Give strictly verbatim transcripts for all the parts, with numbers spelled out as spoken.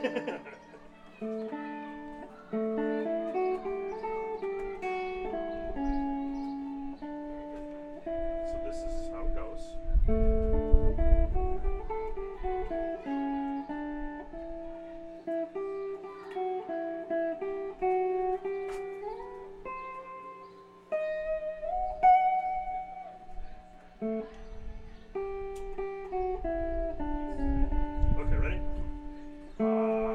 So this is how it goes. Okay, ready? I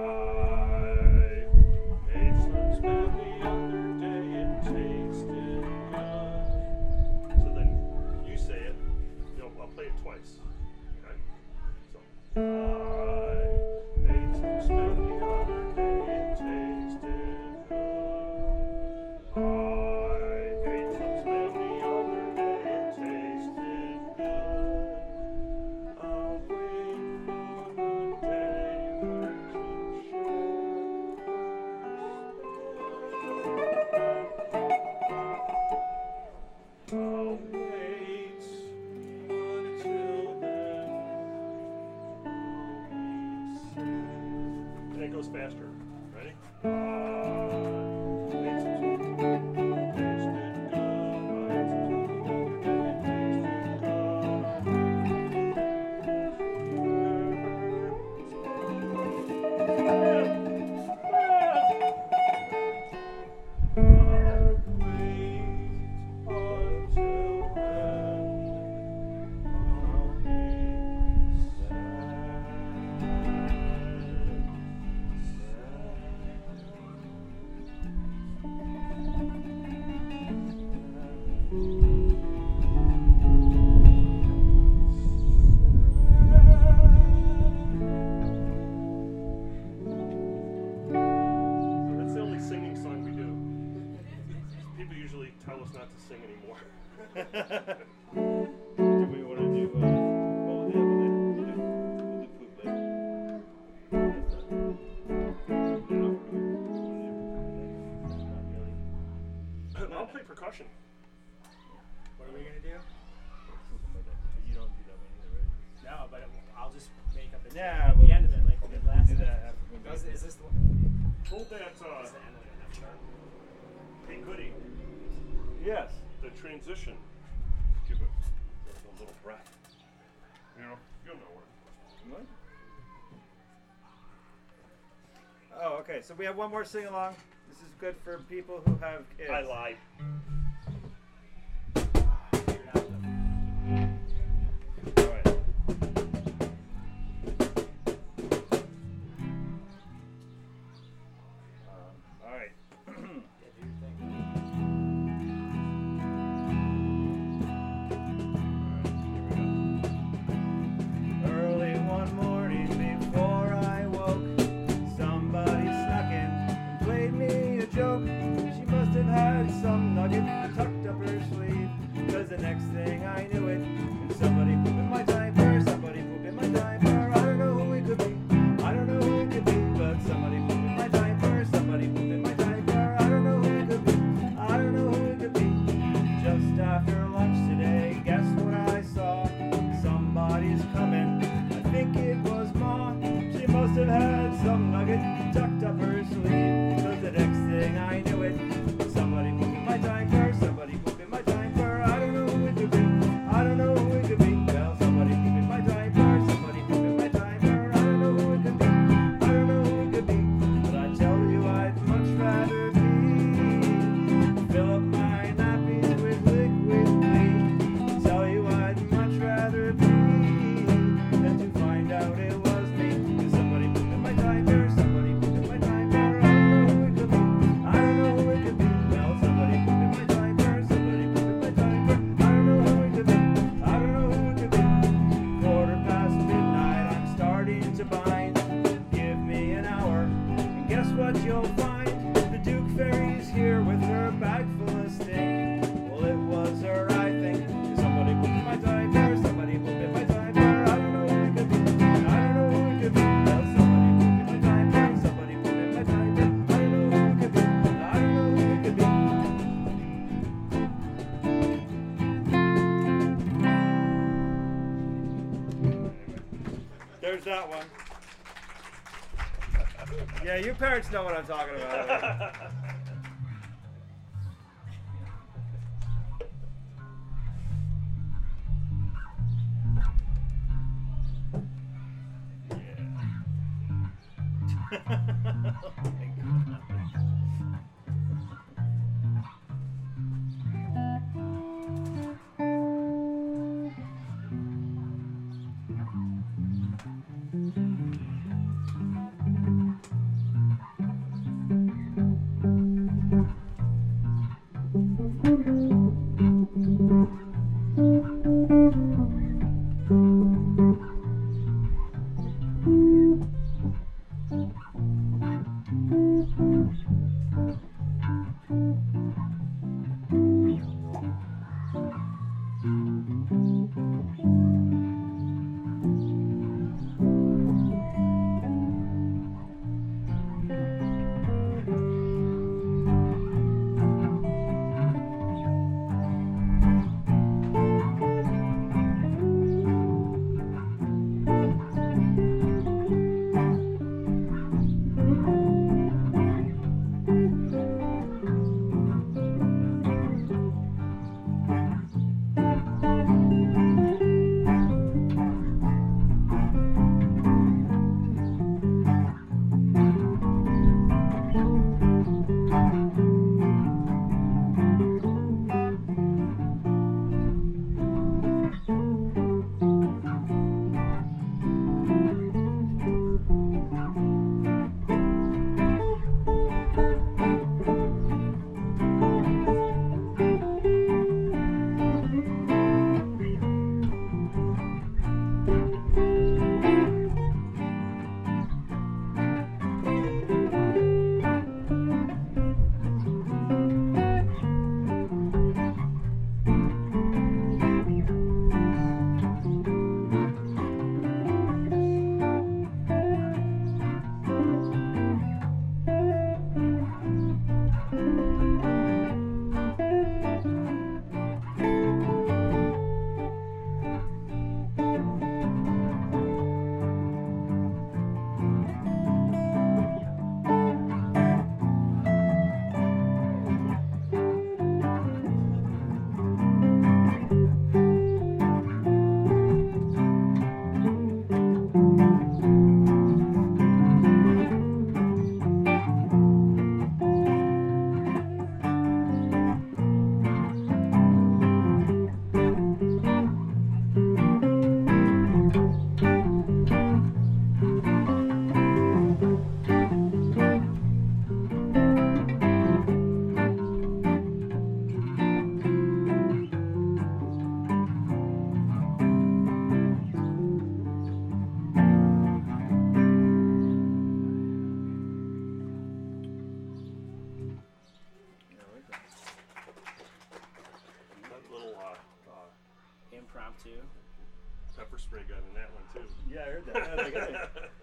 ate some spam the other day, it tasted good. So then you say it, you know, I'll play it twice. Okay? So I ate some spam the other day, it tasted good. I ate some spam the other day, it tasted good. I'll wait for the day when to share. I'll wait until then. And it goes faster. Ready? I ate some spam, tasted good. I ate some spam, tasted That's the only singing song we do. People usually tell us not to sing anymore. Do we want to do, uh, well, yeah, we'll later. We'll do, we'll do poop later. That's not, now, we're not really. I'll play percussion. What are we gonna do? You don't do that one either, right? No, but it, I'll just make up the Yeah, at we'll- the end of it, like we did last do time. that after we Does, make is it. this the one? Hold that, uh, Is the end of it? Sure. hey Goody, Yes. the transition. Give it a little breath. You know, you'll know where. What? Oh, okay. So we have one more sing along. This is good for people who have kids. I lied. Figure it out, though. All right. Um, all right. Yeah, do your thing. Early one morning before I woke, somebody snuck in and played me a joke. She must have had some nugget tucked up her sleeve, 'cause the next thing I knew it, and somebody pooped in my diaper, somebody pooped in my diaper. I don't know who it could be, I don't know who it could be, but somebody pooped in my diaper, somebody pooped in my diaper. I don't know who it could be, I don't know who it could be. Just after lunch today, guess what I saw? Somebody's coming, I think it was Ma. She must have had some nugget tucked up her sleeve, 'cause the next thing I knew it, somebody pooped in my diaper, somebody pooped in my diaper. I don't know who it could be, I don't know who it could be. Well, somebody pooped in my diaper, somebody pooped in my diaper. I don't know who it could be, I don't know who it could be. But I tell you I'd much rather be fill up my nappies with liquid bleach. Tell you I'd much rather be than to find out it was me. 'Cause somebody pooped in my diaper, somebody pooped in my diaper. I don't know who it could be, I don't know who it could be. Well, somebody pooped in my diaper, somebody pooped in my diaper. I don't know who it could be, I don't know who it could be. Quarter past midnight, I'm starting to bind. Give me an hour, and guess what you'll find? The Duke Fairy's here with her bag full of stink. Well, it was her, I think. Somebody pooped in my diaper, somebody pooped in my diaper. I don't know who it could be, I don't know who it could be. Well, somebody pooped in my diaper, somebody pooped in my diaper. I don't know who it could be, I don't know who it could be. There's that one. Yeah, you parents know what I'm talking about. Oh my God. Impromptu. Pepper spray gun in that one too. Yeah, I heard that. That was good.